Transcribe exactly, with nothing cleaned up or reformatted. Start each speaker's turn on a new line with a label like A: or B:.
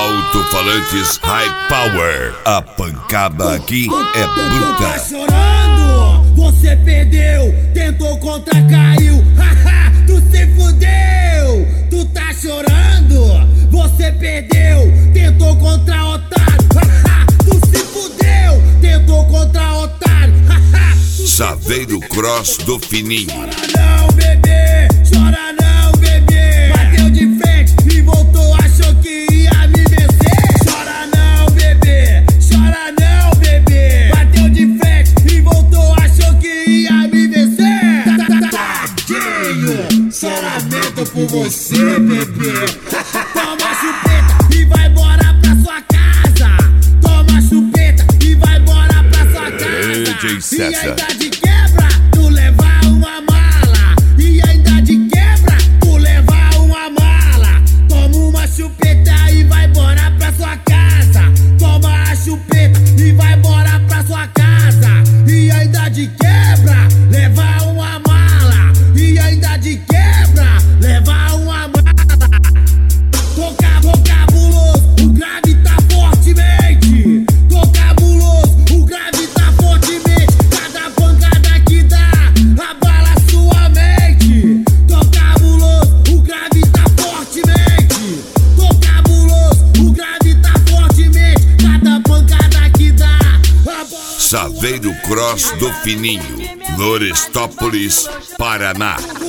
A: Alto-falantes High Power. A pancada aqui é bruta.
B: Tu tá chorando, você perdeu, tentou contra, caiu, haha, tu se fudeu. Tu tá chorando, você perdeu, tentou contra, otário, haha, tu se fudeu, tentou contra, otário, haha.
A: Saveiro Cross do Fininho.
B: Chora não, bebê, chora não, bebê. Bateu de frente e voltou, achou que ia me vencer. Chora não, bebê, chora não, bebê. Bateu de frente e voltou, achou que ia me vencer. Tadinho, choramento por você, bebê. Toma chupeta e vai embora pra sua casa. Toma chupeta e vai embora pra sua casa.
A: D J César.
B: E ainda de quebra, tu leva uma mala. E ainda de quebra, tu leva uma mala. Toma uma chupeta e vai embora pra sua casa. Toma a chupeta e vai embora pra sua casa. E ainda de quebra, leva uma mala. E ainda de quebra, leva uma mala. Toca, tô cabuloso, o grave tá fortemente. Tô cabuloso, o grave tá fortemente. Cada pancada que dá, abala sua mente. Tô cabuloso, o grave tá fortemente. Tô cabuloso, o grave tá fortemente. Cada pancada que dá, abala.
A: Saveiro Cross do Fininho, Florestópolis, Paraná.